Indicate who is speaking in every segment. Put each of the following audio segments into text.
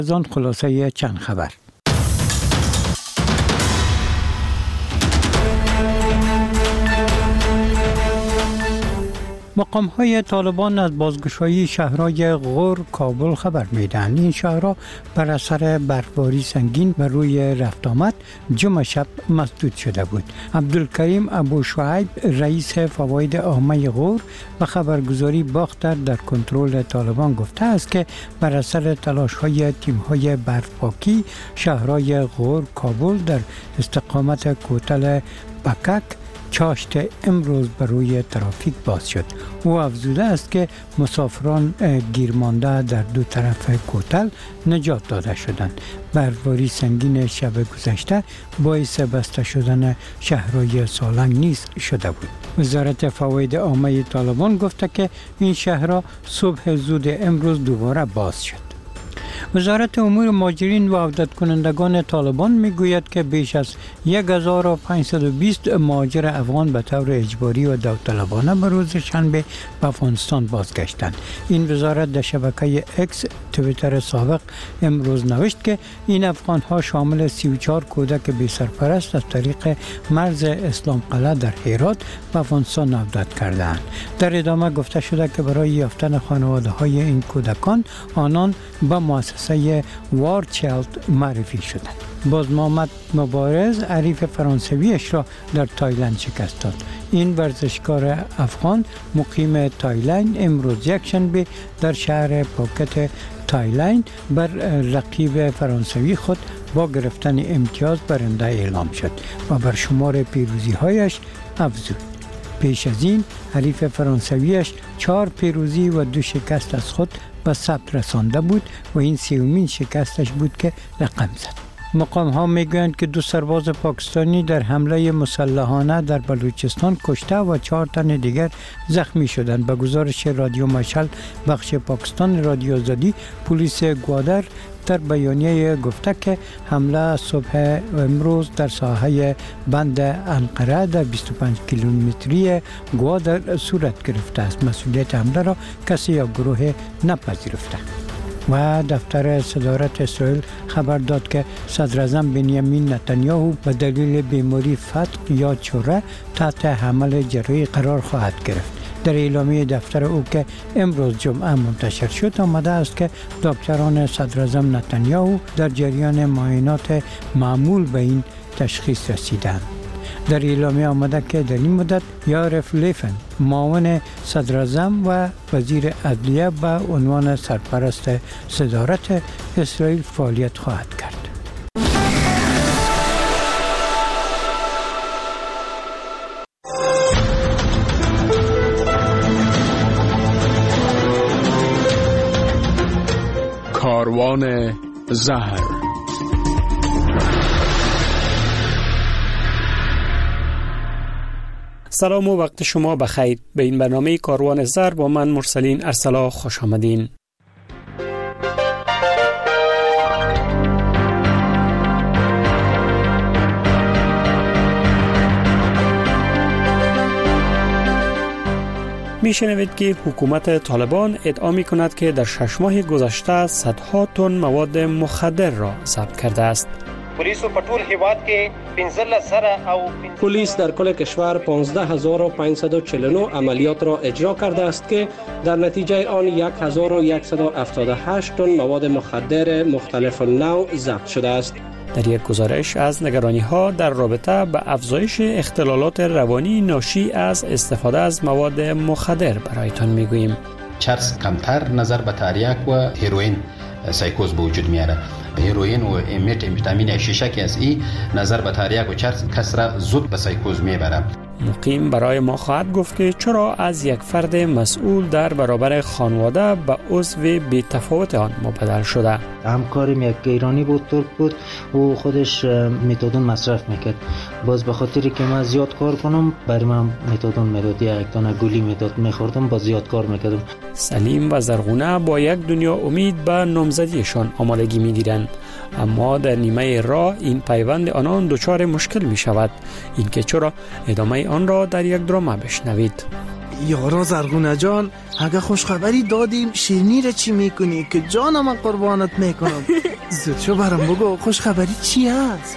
Speaker 1: از آن خلاصه چند خبر. مقام‌های طالبان از بازگشایی شهرهای غور، کابل خبر می‌دهند. این شهرها بر اثر برفباری سنگین و روی رفت آمد جمعه شب مسدود شده بود. عبدالکریم ابو شعیب رئیس فواید عامه غور و خبرگزاری باختر در کنترل طالبان گفته است که بر اثر تلاش‌های تیم‌های برفپاکی شهرهای غور، کابل در استقامت کوتل بکک چاشت امروز بر روی ترافیک باز شد. او افزوده است که مسافران گیرمانده در دو طرف کوتل نجات داده شدند. برفباری سنگین شب گذشته باعث بسته شدن شهرهای سالنگ نیز شده بود. وزارت فواید عامه طالبان گفته که این شهرها صبح زود امروز دوباره باز شد. وزارت امور مهاجرین و عودت کنندگان طالبان میگوید که بیش از 1520 مهاجر افغان به طور اجباری و داوطلبانه به روز شنبه به افغانستان بازگشتند. این وزارت در شبکه اکس توییتر سابق امروز نوشت که این افغان ها شامل 34 کودک بی سرپرست از طریق مرز اسلام قلعه در هرات به افغانستان عودت کردند. در ادامه گفته شده که برای یافتن خانواده های این کودکان آنان به مؤسسه وارچلد معرفی شدند. باز محمد مبارز حریف فرانسویش را در تایلند شکست داد. این ورزشکار افغان مقیم تایلند امروز یکشنبه در شهر پاکت تایلند بر رقیب فرانسوی خود با گرفتن امتیاز برنده اعلام شد و بر شمار پیروزی هایش افزود. پیش از این حریف فرانسویش 4 پیروزی و 2 شکست از خود به ثبت رسانده بود و این 3مین شکستش بود که رقم زد. مقام ها میگویند که 2 سرباز پاکستانی در حمله مسلحانه در بلوچستان کشته و 4 تن دیگر زخمی شدند. به گزارش رادیو مشعل بخش پاکستان رادیو آزادی، پلیس گوادر در بیانیه گفته که حمله صبح امروز در ساحه بند انقره در 25 کیلومتری گوادر صورت گرفته است. مسئولیت حمله را کسی یا گروه نپذیرفته. و دفتر صدارت اسرائیل خبر داد که صدر اعظم بنیامین نتانیاهو به دلیل بیماری فتق یا چوره تحت حمل جراحی قرار خواهد گرفت. در اعلامیه دفتر او که امروز جمعه منتشر شد آمده است که دکتران صدر اعظم نتانیاهو در جریان معاینات معمول به این تشخیص رسیدند. در اعلامیه آمده که در این مدت یارف لیفن معاون صدر اعظم و وزیر عدلیه به عنوان سرپرست صدارت اسرائیل فعالیت خواهد کرد.
Speaker 2: کاروان زهر.
Speaker 3: سلام و وقت شما بخیر. به این برنامه کاروان زر با من مرسلین ارسلا خوش آمدین. میشنوید که حکومت طالبان ادعا می کند که در 6 ماه گذشته صدها تن مواد مخدر را ضبط کرده است.
Speaker 4: پلیس در کل کشور 15549 عملیات را اجرا کرده است که در نتیجه آن 1178 تن مواد مخدر مختلف نوع ضبط شده است.
Speaker 3: در یک گزارش از نگرانی‌ها در رابطه با افزایش اختلالات روانی ناشی از استفاده از مواد مخدر برایتان میگوییم.
Speaker 5: چرس کمتر نظر به تریاک و هیروئین سایکوز به وجود میاره. هیروئین و امفetamin شیشه که از این نظر به تریاک و چرس کس را زود به سایکوز میبره.
Speaker 3: مقیم برای ما خواهد گفت که چرا از یک فرد مسئول در برابر خانواده به عضو بی تفاوت آن مبدل شده.
Speaker 6: همکارم یک ایرانی بود، ترک بود، او خودش متادون مصرف میکرد. باز به خاطری که من زیاد کار کنم برای من متادون میداد، یک دانه گولی میداد، میخوردم با زیاد کار میکردم.
Speaker 3: سلیم و زرغونه با یک دنیا امید به نامزدیشان آمادگی میگیرند، اما در نیمه راه این پیوند آنان دچار مشکل می شود. این که چرا ادامه آن را در یک درامه بشنوید.
Speaker 7: یارا زرغونه جان، اگه خوشخبری دادیم شیرینی را چی میکنی که جانم قربانت میکنم؟ زود شو برام بگو خوش خبری چی هست؟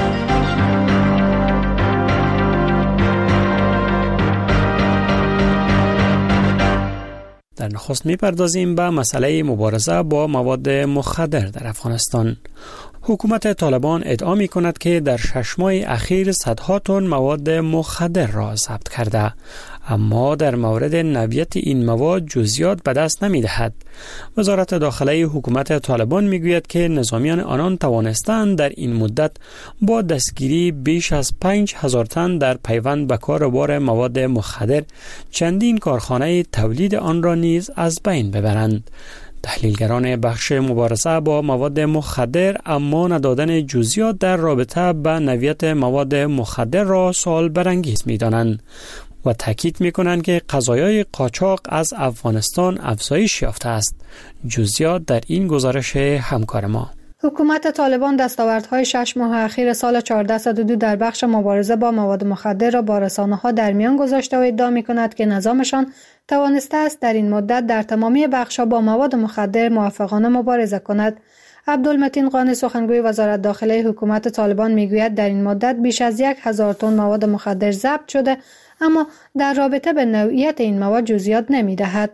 Speaker 3: در نخست می‌پردازیم به مسئله مبارزه با مواد مخدر در افغانستان. حکومت طالبان ادعا می‌کند که در 6 ماه اخیر صدها تن مواد مخدر را ضبط کرده، اما در مورد نوعیت این مواد جزئیات به دست نمی‌دهد. وزارت داخله حکومت طالبان می‌گوید که نظامیان آنان توانستند در این مدت با دستگیری بیش از 5000 تن در پیوند به کاربار مواد مخدر چندین کارخانه تولید آن را نیز از بین ببرند. تحلیلگران بخش مبارزه با مواد مخدر اما ندادن جزئیات در رابطه با نوعیت مواد مخدر را سوال برانگیز می‌دانند و تاکید می‌کنند که قضایای قاچاق از افغانستان افزایش یافته است. جزئیات در این گزارش همکار ما.
Speaker 8: حکومت طالبان دستاوردهای 6 ماه اخیر سال 1402 در بخش مبارزه با مواد مخدر را با رسانه‌ها در میان گذاشته و ادعا می‌کند که نظامشان توانسته است در این مدت در تمامی بخش‌ها با مواد مخدر موفقانه مبارزه کند. عبدالمتین قانی سخنگوی وزارت داخله حکومت طالبان می‌گوید در این مدت بیش از 1000 تن مواد مخدر ضبط شده، اما در رابطه به نوعیت این مواد جزئیات نمی‌دهد.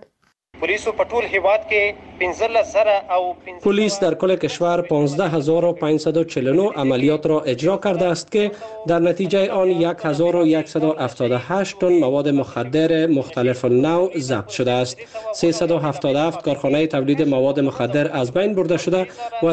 Speaker 4: پلیس در کل کشور 15549 عملیات را اجرا کرده است که در نتیجه آن 1178 تن مواد مخدر مختلف نوع ضبط شده است. 377 کارخانه تولید مواد مخدر از بین برده شده و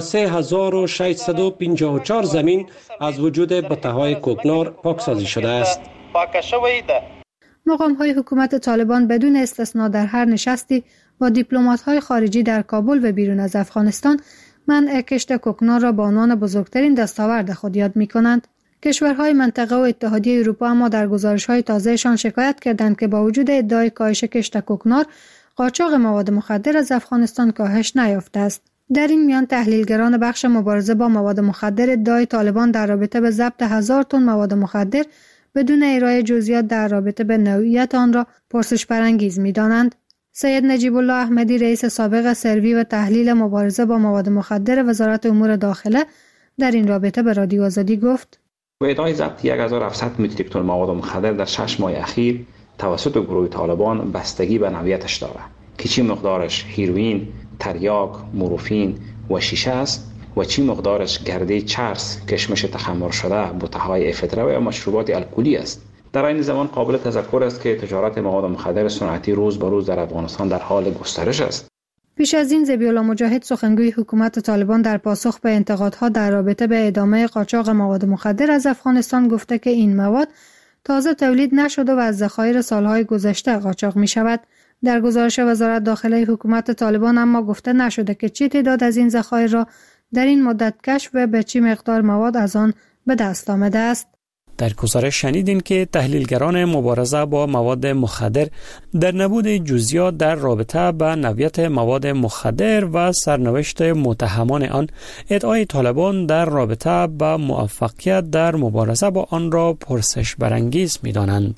Speaker 4: 3654 زمین از وجود بته‌های کوکنار پاکسازی شده است.
Speaker 8: مقام‌های حکومت طالبان بدون استثنا در هر نشستی با دیپلمات‌های خارجی در کابل و بیرون از افغانستان منع کشت کوکنار را به عنوان بزرگترین دستاورد خود یاد می‌کنند. کشورهای منطقه و اتحادیه اروپا اما در گزارش‌های تازه‌شان شکایت کردند که با وجود ادعای کاهش کشت کوکنار، قاچاق مواد مخدر از افغانستان کاهش نیافته است. در این میان تحلیلگران بخش مبارزه با مواد مخدر ادعای طالبان در رابطه به ضبط 1000 تن مواد مخدر بدون ارائه جزئیات در رابطه به نوعیت آن را پرسش برانگیز می‌دانند. سید نجیب الله احمدی رئیس سابق سروی و تحلیل مبارزه با مواد مخدر وزارت امور داخله در این رابطه به رادیو آزادی گفت:
Speaker 9: با ادعای ضبط 1700 متریک تن مواد مخدر در 6 ماه اخیر توسط گروه طالبان بستگی به نوعیتش دارد که چی مقدارش هیروئین، تریاک، مورفین و شیشه است و چی مقدارش گرده چرس، کشمش تخمر شده، بوته‌های افیدرا و مشروبات الکلی است. در این زمان قابل تذکر است که تجارت مواد مخدر صنعتی روز به روز در افغانستان در حال گسترش است.
Speaker 8: پیش از این ذبیح الله مجاهد سخنگوی حکومت طالبان در پاسخ به انتقادها در رابطه به ادامه قاچاق مواد مخدر از افغانستان گفته که این مواد تازه تولید نشده و از ذخایر سالهای گذشته قاچاق می شود. در گزارش وزارت داخله حکومت طالبان اما گفته نشده که چه تعداد از این ذخایر را در این مدت کشف و به چه مقدار مواد از آن به دست آمده است.
Speaker 3: در گزارش شنیدین که تحلیلگران مبارزه با مواد مخدر در نبود جزئیات در رابطه با نوعیت مواد مخدر و سرنوشت متهمان آن، ادعای طالبان در رابطه با موفقیت در مبارزه با آن را پرسش برانگیز می‌دانند.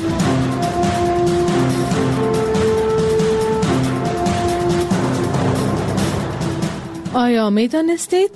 Speaker 10: آیا می‌دانستید؟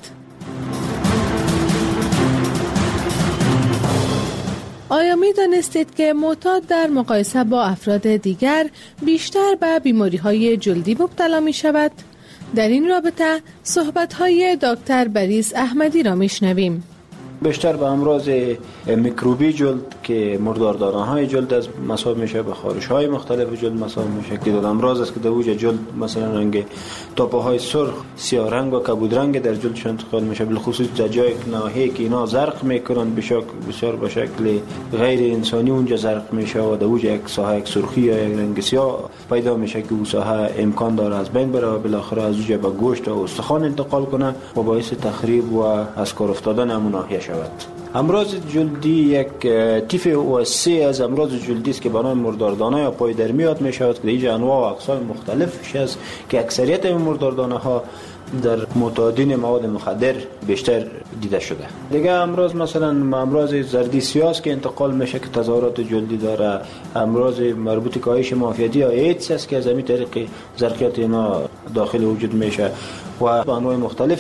Speaker 10: آیا می دانستید که معتاد در مقایسه با افراد دیگر بیشتر به بیماری‌های جلدی مبتلا می شود؟ در این رابطه صحبت‌های دکتر بریس احمدی را میشنویم.
Speaker 11: بیشتر به امراض میکروبی جلد که مرداردانه‌های جلد از مصاب میشه، به خارش‌های مختلف جلد مصاب میشه که در امراض است که در وجه جلد مثلا رنگ تاپه‌های سرخ، سیاه رنگ و کبود رنگ در جلدشان انتقال میشه، بالخصوص در جای ناحیه‌ای که اینا زرق میکنن بسیار به شکل غیر انسانی اونجا زرق میشه و در وجه یک ساحه یک سرخی یا یک رنگ سیاه پیدا میشه که اون ساحه امکان داره از بین بره و بالاخره از اونجا به گوشت و استخوان انتقال کنه و باعث تخریب و از کار افتادن همون ناحیه شود. امراض جلدی یک تیف وسیع از امراض جلدی است که به نام مرداردانه یا پای در میاد می شود که اینجا انواع و اقسام مختلفش است که اکثریت این مرداردانه ها در معتادین مواد مخدر بیشتر دیده شده. دیگه امراض مثلا امراض زردی سیاه که انتقال میشه که تظاهرات جلدی داره، امراض مربوط به کاهش معافیتی یا ایدز است که از همین طریق زرقیات اینا داخل وجود میشه و انواع مختلف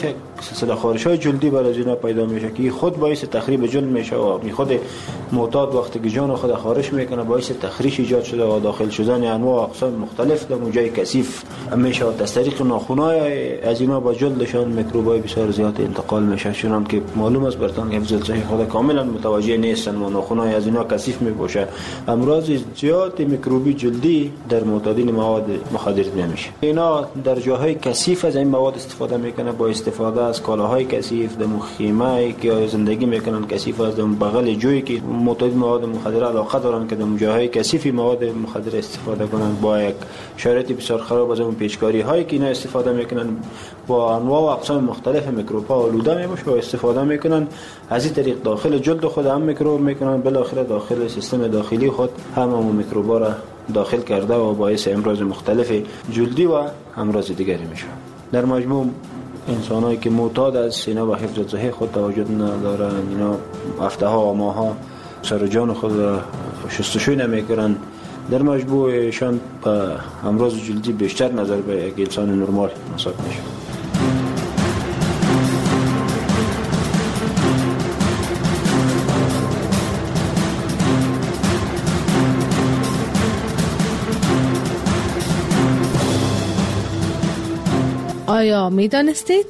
Speaker 11: سلسله خارش‌های جلدی برای اینا پیدا میشه که خود باعث تخریب جلد میشه و خود معتاد وقتی که جان خود خارش میکنه باعث تخریش ایجاد شده و داخل شدن انواع و اقسام مختلف در جای کثیف میشه و از طریق ناخن‌های از اینا با جلدشان میکروبای بسیار زیاد انتقال میشه. چون که معلوم است برتان که حفظ صحی خود کاملا متوجه نیستن و ناخن‌های از اینا کثیف میباشه. امراض زیاد میکروبی جلدی در معتادین مواد مخدر نمیشه. اینا در جاهای کثیف از این مواد استفاده میکنه با استفاده از کالاهای کثیف در خیمه که زندگی میکنن کثیف از بغل جویی که معتاد مواد مخدر علاقه دارن که در جاهای کثیفی مواد مخدر استفاده کنن با یک شرایط بسیار خراب از اون پیچکاری هایی که اینا استفاده میکنن با انواع و اقسام مختلف میکروب ها آلوده میشه و استفاده میکنن. از این طریق داخل جلد خود هم میکروب میکنن بالاخره داخل سیستم داخلی خود همون میکروبا را داخل کرده و باعث امراض مختلف جلدی و امراض دیگری میشه. در مجموع انسانایی که معتاد از اینا و حفظ صحی خود تواجد ندارن، اینا هفته ها و ماه ها سر جان خود شستشوی نمیکنن، در مجموعشان به امراض جلدی بیشتر نظر به یک انسان نرمال محسوب میشه.
Speaker 10: آیا می دانستید؟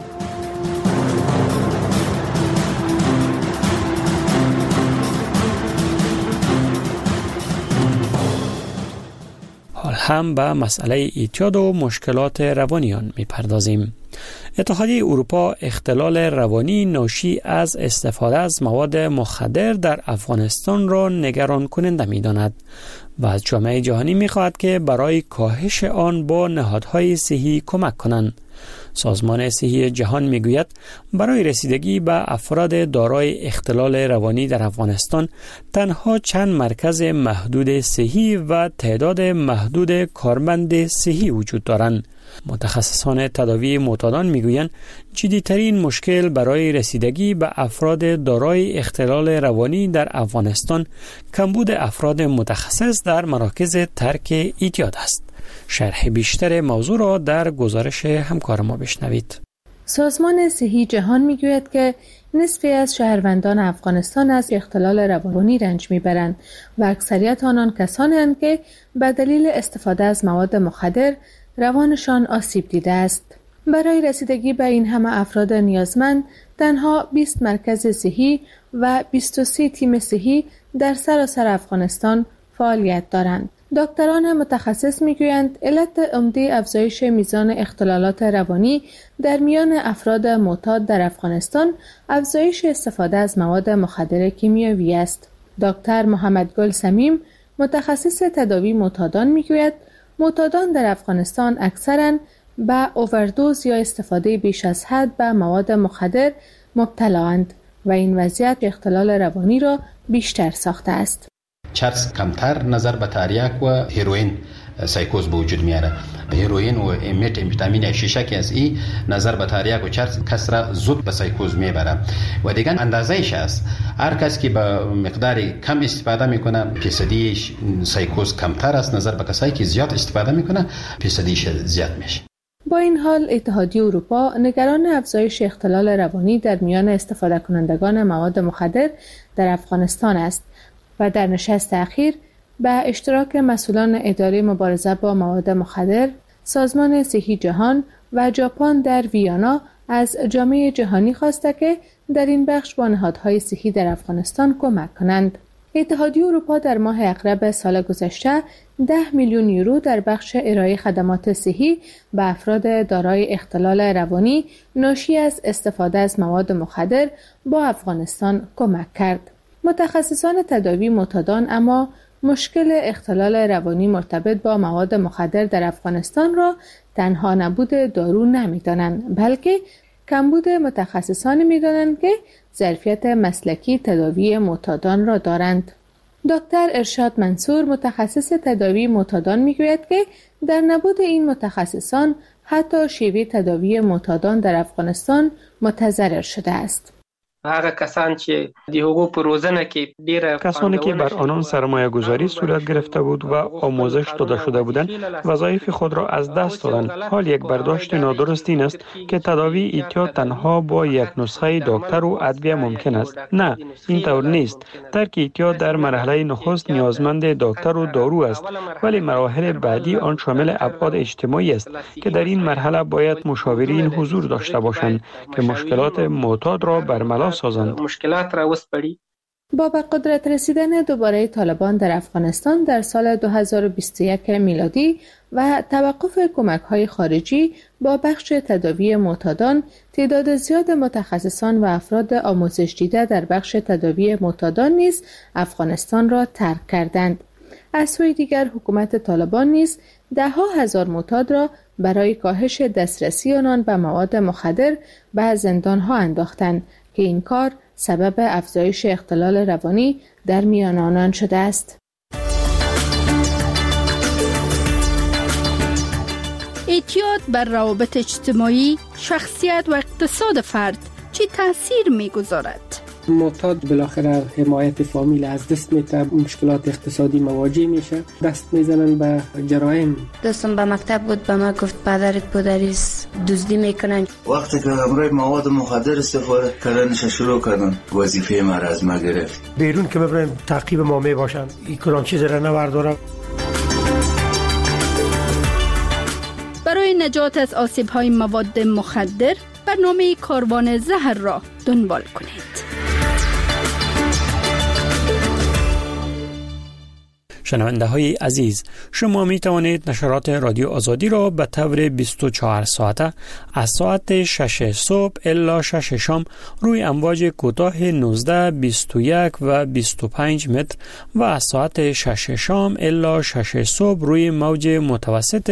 Speaker 3: حال هم به مسئله اعتیاد و مشکلات روانیان می پردازیم. اتحادیه اروپا اختلال روانی ناشی از استفاده از مواد مخدر در افغانستان را نگران کننده می داند و از جامعه جهانی می خواهد که برای کاهش آن با نهادهای صحی کمک کنند. سازمان صحی جهان می گوید برای رسیدگی به افراد دارای اختلال روانی در افغانستان تنها چند مرکز محدود صحی و تعداد محدود کارمند صحی وجود دارند. متخصصان تداوی معتادان میگویند جدی‌ترین مشکل برای رسیدگی به افراد دارای اختلال روانی در افغانستان کمبود افراد متخصص در مراکز ترک اعتیاد است. شرح بیشتر موضوع را در گزارش همکار ما بشنوید.
Speaker 10: سازمان صحی جهان میگوید که نصفی از شهروندان افغانستان از اختلال روانی رنج میبرند و اکثریت آنان کسانی هستند که به دلیل استفاده از مواد مخدر روانشان آسیب دیده است. برای رسیدگی به این همه افراد نیازمند تنها 20 مرکز صحی و 23 تیم صحی در سراسر افغانستان فعالیت دارند. دکتران متخصص میگویند علت عمده افزایش میزان اختلالات روانی در میان افراد معتاد در افغانستان افزایش استفاده از مواد مخدر کیمیایی است. دکتر محمد گل سمیم متخصص تداوی معتادان میگوید معتادان در افغانستان اکثراً به اووردوز یا استفاده بیش از حد به مواد مخدر مبتلااند و این وضعیت اختلال روانی را بیشتر ساخته است.
Speaker 5: چرس کمتر نظر به تریاک و هیروئین سایکوز به وجود میاره. هیروئین و امفetamin شیشه از این نظر به تریاک و چرس کس را زود به سایکوز میبره و دیگه اندازه‌اش است. هر کس که به مقدار کم استفاده میکنه فیصدیش سایکوز کمتر است نظر به کسایی که زیاد استفاده میکنه فیصدیش زیاد میشه.
Speaker 10: با این حال اتحادیه اروپا نگران افزایش اختلال روانی در میان استفاده کنندگان مواد مخدر در افغانستان است و در نشست اخیر به اشتراک مسئولان اداره مبارزه با مواد مخدر، سازمان صحی جهان و ژاپن در ویانا از جامعه جهانی خواسته که در این بخش با نهادهای صحی در افغانستان کمک کنند. اتحادیه اروپا در ماه اغرب سال گذشته 10 میلیون یورو در بخش ارائه خدمات صحی به افراد دارای اختلال روانی ناشی از استفاده از مواد مخدر با افغانستان کمک کرد. متخصصان تداوی معتادان اما مشکل اختلال روانی مرتبط با مواد مخدر در افغانستان را تنها نبود دارو نمی‌دانند، بلکه کمبود متخصصان می‌دانند که ظرفیت مسلکی تداوی معتادان را دارند. دکتر ارشاد منصور متخصص تداوی معتادان می‌گوید که در نبود این متخصصان حتی شیوه تداوی معتادان در افغانستان متضرر شده است.
Speaker 4: هغه کسان چې د حقوق په روزنه کې ډیره
Speaker 3: کسانی که بر آنان سرمایه گذاری صورت گرفته بود و آموزش داده شده بودند وظایف خود را از دست دادند. حال یک برداشت نادرست این است که تداوی اعتیاد تنها با یک نسخه دکتر و ادویه ممکن است. نه، این طور نیست. ترک اعتیاد در مرحله نخست نیازمند دکتر و دارو است، ولی مراحل بعدی آن شامل ابعاد اجتماعی است که در این مرحله باید مشاورین حضور داشته باشند که مشکلات معتاد را برملا سازند.
Speaker 4: مشکلات را وسپړي.
Speaker 10: با به قدرت رسیدن دوباره طالبان در افغانستان در سال 2021 میلادی و توقف کمک‌های خارجی با بخش تداوی معتادان، تعداد زیاد متخصصان و افراد آموزش دیده در بخش تداوی معتادان نیز افغانستان را ترک کردند. از سوی دیگر حکومت طالبان نیز ده‌ها هزار معتاد را برای کاهش دسترسی آنان به مواد مخدر به زندان‌ها انداختند که این کار سبب افزایش اختلال روانی در میان آنان شده است.
Speaker 12: اعتیاد بر روابط اجتماعی، شخصیت و اقتصاد فرد چه تأثیر می‌گذارد؟
Speaker 4: معتاد بالاخره حمایت فامیل از دست میده، مشکلات اقتصادی مواجه میشه، دست میزنن به جرایم.
Speaker 13: دوستم به مکتب بود، به ما گفت پدرت پدریست دزدی میکنن.
Speaker 14: وقتی که امروی مواد مخدر استفاده کردنش شروع کردن، وظیفه ما را از ما گرفت.
Speaker 15: بیرون که ببرن تعقیب ما میباشن، این کلان چیز را نوردارم.
Speaker 12: برای نجات از آسیب‌های مواد مخدر برنامه کاروان زهر را دنبال کنید.
Speaker 3: شنونده های عزیز، شما می توانید نشرات رادیو آزادی را به طور 24 ساعته از ساعت 6 صبح الی 6 شام روی امواج کوتاه 19، 21 و 25 متر و از ساعت 6 شام الی 6 صبح روی موج متوسط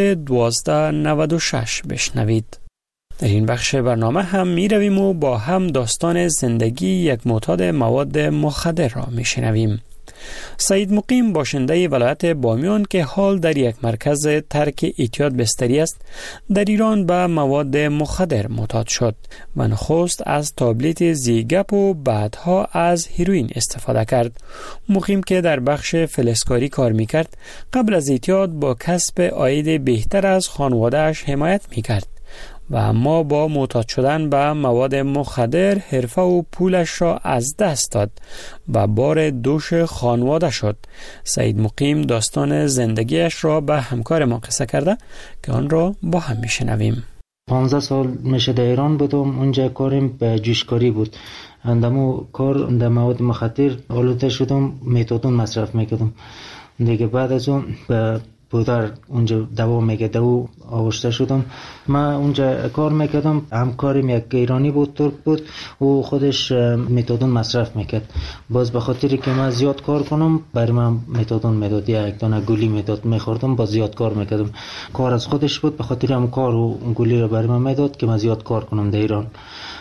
Speaker 3: 1296 بشنوید. در این بخش برنامه هم می رویم و با هم داستان زندگی یک معتاد مواد مخدر را می شنویم. سعید مقیم باشنده ولایت بامیان که حال در یک مرکز ترک اعتیاد بستری است، در ایران به مواد مخدر معتاد شد و نخست از تابلت زیگپ و بعدها از هیروئین استفاده کرد. مقیم که در بخش فلزکاری کار میکرد، قبل از اعتیاد با کسب عاید بهتر از خانواده‌اش حمایت میکرد و اما با معتاد شدن به مواد مخدر حرفه و پولش را از دست داد و بار دوش خانواده شد. سعید مقیم داستان زندگیش را به همکار ما قصه کرده که آن را با هم میشنویم.
Speaker 6: 15 سال میشه در ایران بودم، اونجا کارم به جوشکاری بود. اندامو کار در مواد مخدر آلوده شدم، متادون مصرف میکردم. دیگه بعد از اون به پودر اونجا دوا میگه و آورشته شدم. من اونجا کار میکردم، همکارم یک ایرانی بود، ترک بود و خودش متادون مصرف میکرد. باز به خاطری که من زیاد کار کنم برای من متادون میداد، یک دانه گولی میداد، میخوردم، باز زیاد کار میکردم. کار از خودش بود، به خاطر هم کار و گولی رو برای من میداد که من زیاد کار کنم در ایران.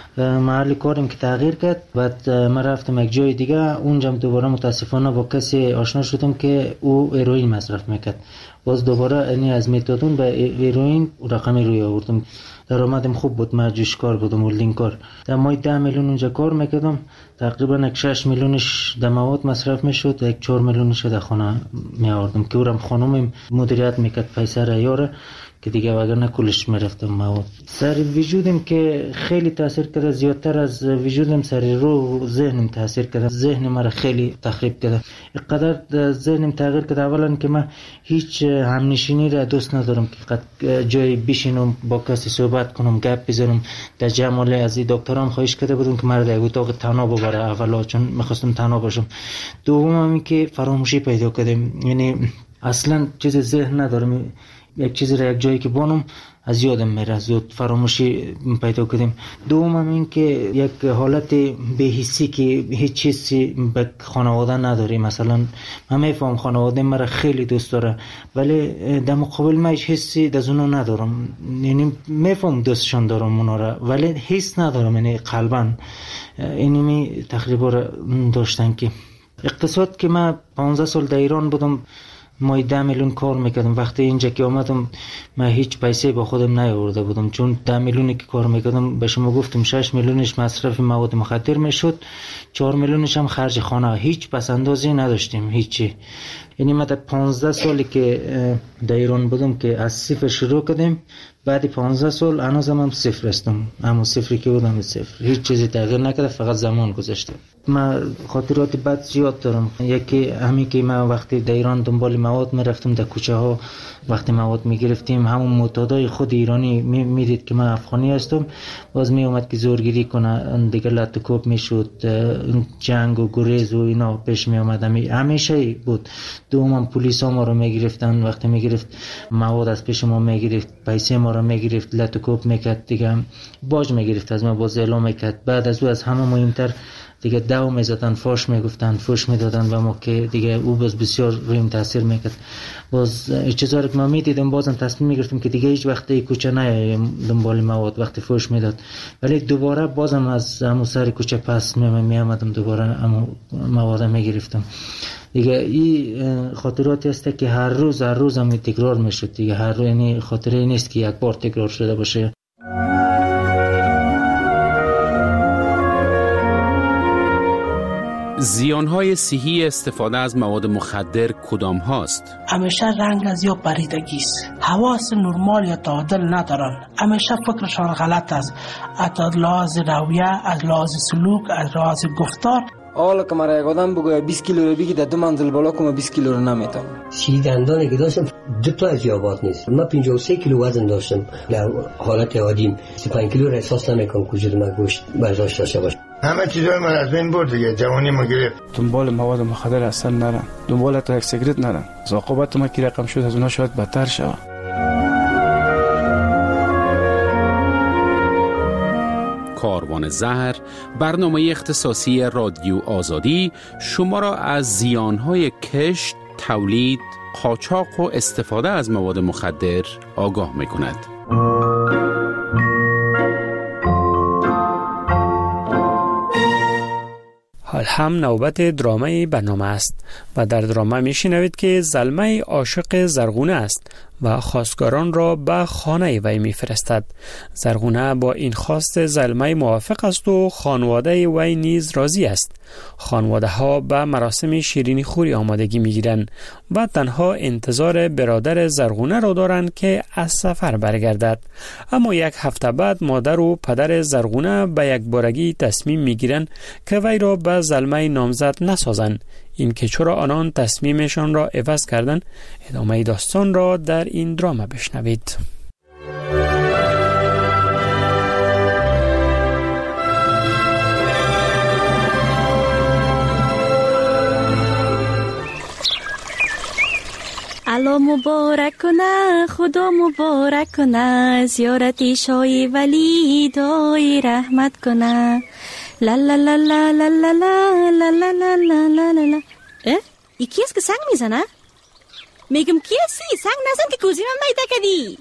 Speaker 6: محل کارم که تغییر کرد، بعد من رفتم یک جای دیگه، اونجا دوباره متاسفانه با کسی آشنا شدم که او هیروئین مصرف میکرد. باز دوباره یعنی از متادون به هیروئین رقمی روی آوردم. درآمدم خوب بود، من جوشکار بودم، ولدینگ کار. در ماه 10 میلیون اونجا کار میکردم، تقریبا 6 میلیونش در مواد مصرف میشد، 4 میلیونش در خانه می آوردم که اورم خانومم مدیریت میکرد پیسه را یاره که دیگه وگرنه کلش میرفتم مواد. سر وجودم که خیلی تاثیر کرده، زیادتر از وجودم سر روح و ذهنم تاثیر کرده. ذهن مرا خیلی تخریب کرده. اینقدر ذهنم تغییر کرده اولا که من هیچ همنشینی را دوست ندارم که جای بشینم با کسی صحبت کنم، گپ بزنم. در جمله از دکترام خواهش کرده بودم که مرا در اتاق تنها ببره اولا، چون می‌خواستم تنها باشم. دوم این که فراموشی پیدا کردم، یعنی اصلا چیز ذهن ندارم. یک چیزی را یک جایی که بانم از یادم میره، زود فراموشی پیدا کردیم. دوم این که یک حالت بی‌حسی که هیچ چیزی به خانواده نداری. مثلا من میفهم خانواده مرا خیلی دوست داره، ولی در مقابل من هیچ حسی از اونا ندارم. یعنی میفهم دوستشان دارم اونا را، ولی حس ندارم، یعنی قلبا. اینمی تقریبا داشتن که اقتصاد که من 15 سال در ایران بودم، مای 10 میلیون کار میکردم. وقتی اینجا که آمدم من هیچ پیسه با خودم نیاورده بودم، چون 10 میلیونی که کار میکردم به شما گفتم 6 میلیونش مصرف مواد مخدر میشد، 4 میلیونش هم خرج خانه. هیچ پس اندازی نداشتیم هیچی. یعنی من 15 سالی که در ایران بودم که از صفر شروع کردیم، بعد 15 سال هنوزم هم صفر هستم، همون صفری که بودم صفر، هیچ چیزی تغییر نکرده، فقط زمان گذشته. من خاطرات بد زیاد دارم. یکی همین که من وقتی در ایران دنبال مواد میرفتم در کوچه ها، وقتی مواد میگرفتیم همون معتادای خود ایرانی میدید که من افغانی هستم، باز می اومد که زورگیری کنه، دیگه لط و کوب میشد، جنگ و گریز و اینا پیش می اومد. همیشه بود. دوم پلیس ها ما رو میگرفتن، وقتی میگرفت مواد از پیش ما میگرفت، پیسه ما رو میگرفت، لط و کوب میکرد، دیگه باج میگرفت از ما، باز اعلام میکرد. بعد از او از همه مهمتر دیگه دو میزدن، فاش میگفتن، فوش میدادن به ما که دیگه او باز بسیار رویم تاثیر میکرد. باز چیزایی که ما میدیدم بازم تصمیم میگرفتم که دیگه هیچ وقت کوچه نیایم دنبال مواد وقتی فوش میداد. ولی دوباره بازم از همون سر کوچه پس میامدم، دوباره همون مواد میگرفتم. دیگه این خاطراتی است که هر روز هم تکرار میشد دیگه. هر روز، یعنی خاطره نیست که یک بار تکرار شده باشه.
Speaker 2: زیانهای صحی استفاده از مواد مخدر کدام هاست؟
Speaker 16: همیشه رنگ از یا پریدگی است، حواس نرمال یا تعادل ندارن، همیشه فکرشان غلط است، از لحاظ رویه، از لحاظ سلوک، از لحاظ گفتار.
Speaker 17: حالا که مرا یک آدم بگوید 20 کیلو رو بگی در 2 منزل بالا کنم 20 کیلو رو نمیتونم.
Speaker 18: سی دندانی که داشتم 2 تا از یابات نیست. من 53 کیلو وزن داشتم. در حالت عادیم 35 کیلو رو احساس نمیکنم که وجود من گوشت برداشت داشته باشه.
Speaker 19: همه چیزای من از بین برد دیگه. جوانی ما گرفت.
Speaker 20: دنبال مواد مخدر اصلا نرم، دنبال تا یک سیگرت نرم. عاقبت ما کی رقم شد از اونها شاید بدتر شود.
Speaker 2: کاروان زهر، برنامه اختصاصی رادیو آزادی، شما را از زیانهای کشت، تولید، قاچاق و استفاده از مواد مخدر آگاه می‌کند.
Speaker 3: حال هم نوبت درامه برنامه است و در درامه میشنوید که زلمه عاشق زرغونه است و خواستگاران را به خانه وی میفرستد. زرغونه با این خواست زلمه موافق است و خانواده وی نیز راضی است. خانواده ها به مراسم شیرینی خوری آمادگی میگیرند و تنها انتظار برادر زرغونه را دارند که از سفر برگردد. اما یک هفته بعد مادر و پدر زرغونه به یک بارگی تصمیم میگیرند که وی را به زلمه نامزد نسازند. این که چرا آنان تصمیمشان را عوض کردند، ادامه داستان را در این درامه بشنوید.
Speaker 21: الله مبارک کنه، خدا مبارک کنه، زیارت شای ولی دای رحمت کنه. لا لا لا لا لا لا لا لا لا لا لا لا لا. ای کی است که سنگ میزنه؟ میگم کی هستی؟ سنگ نزن که کوزی من میده کدی.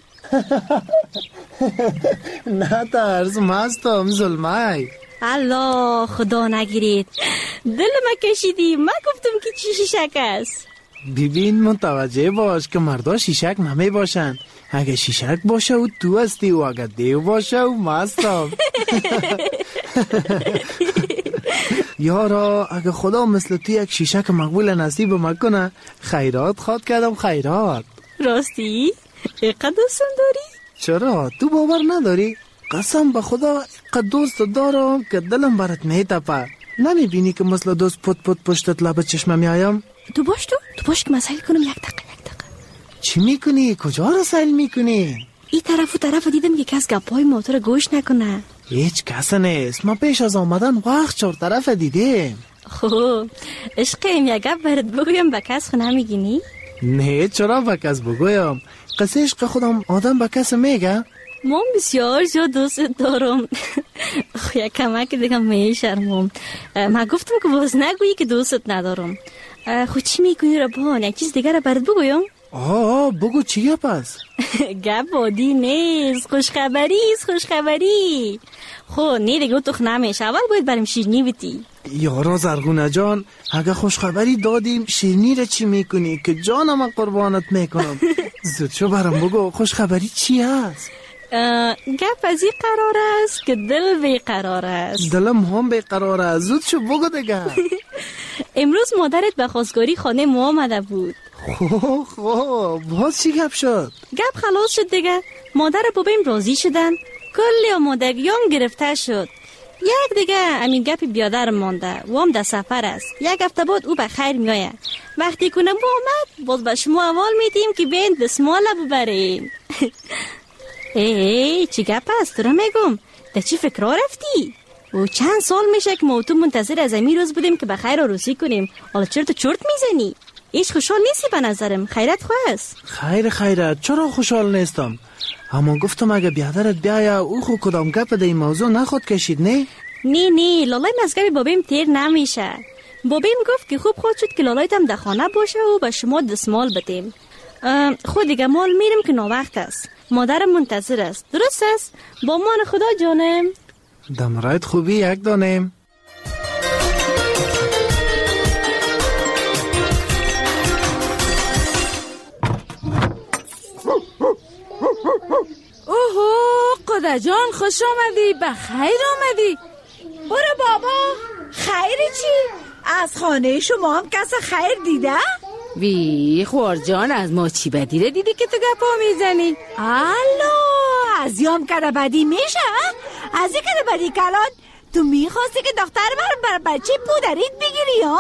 Speaker 7: نه ترس، مستم ظلمه.
Speaker 21: الله خدا نگیرید، دل ما کشیدی. من گفتم که چی شیشک است.
Speaker 7: ببین متوجه باش که مردا شیشک نمی باشن. اگه شیشک باشه و تو هستی و اگه دیو باشه و مستم. یارا اگه خدا مثل تو یک شیشک مقبول نصیب مکنه، خیرات خواد کردم. خیرات
Speaker 21: راستی؟ اقدر دوستم داری؟
Speaker 7: چرا؟ تو باور نداری؟ قسم به خدا اقدر دوست دارم که دلم برات میتپه. نمیبینی که مثل دوست پت پت پشتت لب چشمه میایم؟
Speaker 21: تو باش که مسائل کنم. یک دقیقه
Speaker 7: چی میکنی؟ کجا رو سیل میکنی؟
Speaker 21: این طرف دیدم که کس گپای ما تو رو گوش نکنه.
Speaker 7: هیچ کس نیست. ما پیش از آمدن وقت 4 طرف دیدیم.
Speaker 21: خوب عشقیم، یک گپ برات بگویم به کس خو نمیگینی؟
Speaker 7: نه چرا به کس بگویم؟ قصه عشق خودم آدم به کس میگه؟
Speaker 21: من بسیار زیاد دوست دارم. یک کمک دیگه میشرمم. من گفتم که باز نگویی که دوستت ندارم. خود چی میکنی ربان؟ یک چیز دیگه را برات بگویم؟
Speaker 7: بگو چیه پس؟
Speaker 21: گپ بادی نیست، خوشخبری. خب نه دیگه تو نمیشه. اول باید بریم شیرینی بیتی.
Speaker 7: یارا زرغونه جان، اگه خوشخبری دادیم شیرینی را چی میکنی که جانم قربانت میکنم؟ زود شو برام بگو خوشخبری چی هست؟
Speaker 21: گپ از این قرار است که دل بیقرار است.
Speaker 7: دلم هم بیقرار است. زود شو بگو دیگه.
Speaker 21: امروز مادرت به خواستگاری خانه ما آمده بود.
Speaker 7: خوب باز چی گپ شد؟
Speaker 21: گپ خلاص شد دیگه. مادر بابیم راضی شدن، کلی آمادگیام گرفته شد. یک دیگه امین گپ بیادر مانده و هم در سفر است. یک هفته بعد او به خیر میآید. وقتی کنم با آمد باز به شما اول میدیم که بین دسماله ببرین. ای چی گپ است؟ تو را میگم در چی فکر رفتی؟ و چند سال میشه که ما تو منتظر از این روز بودیم که به خیر عروسی کنیم. حالا چرت میزنی؟ هیچ خوشحال نیستی به نظرم. خیرت خواست؟
Speaker 7: خیرت چرا خوشحال نیستم؟ اما گفتم اگه بیادرت بیاید او خود کدام گپ در این موضوع نخود کشید نه؟
Speaker 21: نه لالای مزگب بابیم تیر نمیشه. بابیم گفت که خوب خود شد که لالایت هم در خانه باشه و به شما دستمال بدیم. خود دیگه مال میرم که ناوقت است. مادرم منتظر است. درست است؟ با مان خدا جانم.
Speaker 7: دمرایت خوبی یک دانم.
Speaker 1: اوهو قدر جان خوش آمدی، بخیر آمدی.
Speaker 22: برو بابا. خیر چی؟ از خانه شما هم کس خیر دیده؟
Speaker 1: وی خوار جان از ما چی بدی رو دیدی که تو گپا میزنی؟
Speaker 22: الو از یام کده بدی میشه؟ از این کده بدی کلان تو میخواستی که دختر بر بچه پودریت بگیری ها؟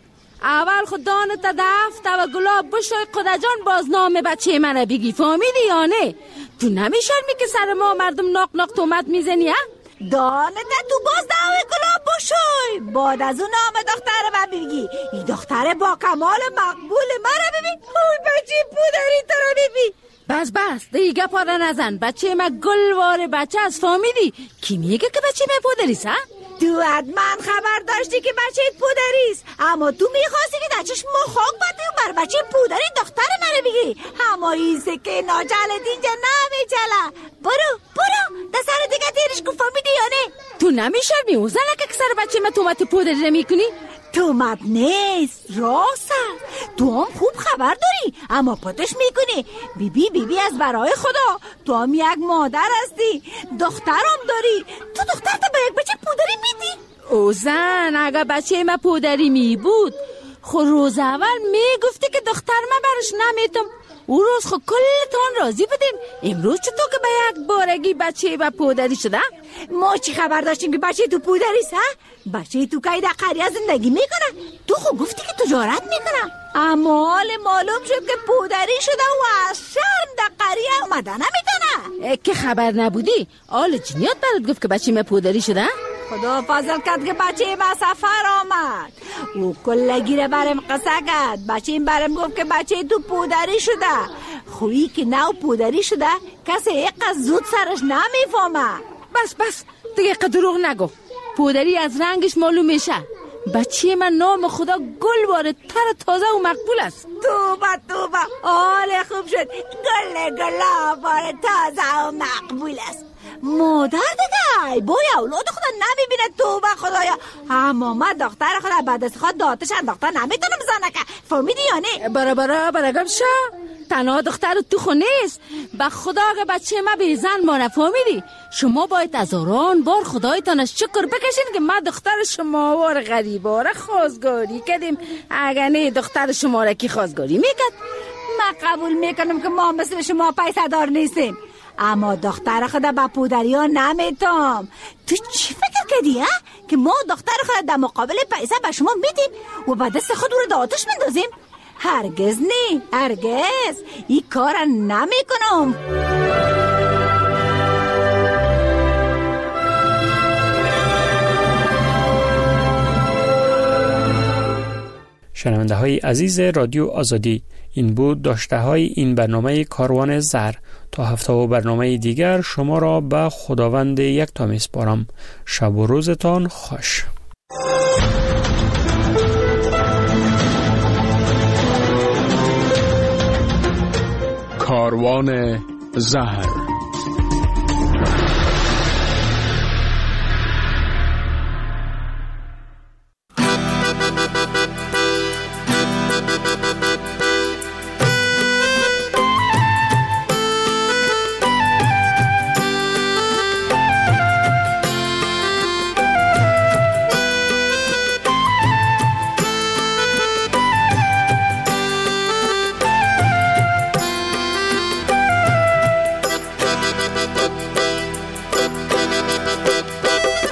Speaker 1: اول خود دانت دفت و گلاب بشوی قدر جان باز نام بچه منو بگی، فهمیدی یا نه؟ تو نمیشرمی که سر ما مردم ناق ناق تومت میزنی ها؟
Speaker 22: دانت تو باز دعوی گلاب بشوی بعد از اون نام دختر من بگی. این دختر با کمال مقبول مرا ببین. اون بچه پودری ترا ببین.
Speaker 1: بس دیگه پاره نزن. بچه ما گلوار بچه از، فهمیدی؟ کی میگه که بچه من پودریست ها؟
Speaker 22: تو حتما خبر داشتی که بچه پودریست، اما تو میخواستی که دچش مخاک بدی و بر بچه پودری دختر منو بگی. اما این سکه ناجلت اینجا نمیچله. برو در سر دیگه تیرش کن، فهمیدی یا نه؟
Speaker 1: تو نمیشرمی او زنکه که سر بچه من تومت پودری نمیکنی؟
Speaker 22: تومت نیست، راست. تو هم خوب خبر داری اما پتش میکنی. بیبی از برای خدا تو هم یک مادر هستی، دخترم داری. تو دخترت به یک بچه پودری میدی؟
Speaker 1: او زن اگه بچه من پودری می بود خود روز اول میگفتی که دختر من برش نمیتم. او روز خود کلتان راضی بودیم. امروز چطور که به یک بارگی بچه و پودری شده؟
Speaker 22: ما چی خبر داشتیم که بچه تو پودریست ها؟ بچه تو که در قریه زندگی میکنه. تو خود گفتی که تجارت میکنه، اما حال معلوم شد که پودری شده و از شرم در قریه اومده نمیتونه.
Speaker 1: که خبر نبودی؟ آل جنیات برات گفت که بچه من پودری شده؟
Speaker 22: خدا فضل کرد که بچه ما سفر آمد. او کلگیره برم قصه کرد. بچه این برم گفت که بچه تو پودری شده. خویی که نو پودری شده کسی یک زود سرش نمیفهمه.
Speaker 1: بس دیگه دروغ نگو. پودری از رنگش معلوم میشه. بچه من نام خدا گل تر تازه و مقبول است.
Speaker 22: توبه آله خوب شد. گل تازه و مقبول است. مادر دیگه بای اولاد خدا نمیبینه. توبه خدایا. اما من دختر خدا بعد از خود داتش انداخته نمیتونم بزنه که، فهمیدی یا نه؟
Speaker 1: برا شا تنها دختر تو خونه نیست. به خدا که بچه ما به زن مانه، فهمیدی؟ شما باید از هزاران بار خدایتان از شکر بکشین که ما دختر شما وار غریباره خواستگاری کردیم. اگر نه دختر شما را کی خواستگاری میکرد؟
Speaker 22: من قبول میکنم که ما مثل شما پیسه دار نیستیم، اما دختر خدا با پودری ها نمیتم. تو چی فکر کردی ها؟ که ما دختر خدا در مقابل پیسه به شما میدیم و با دست خود رو در آتش مندازیم؟ هرگز نه، هرگز این کار نمیکنم.
Speaker 3: شنونده های عزیز رادیو آزادی، این بود داشته های این برنامه کاروان زهر. تا هفته و برنامه دیگر شما را به خداوند یکتا میسپارم. شب و روزتان خوش.
Speaker 2: کاروان زهر.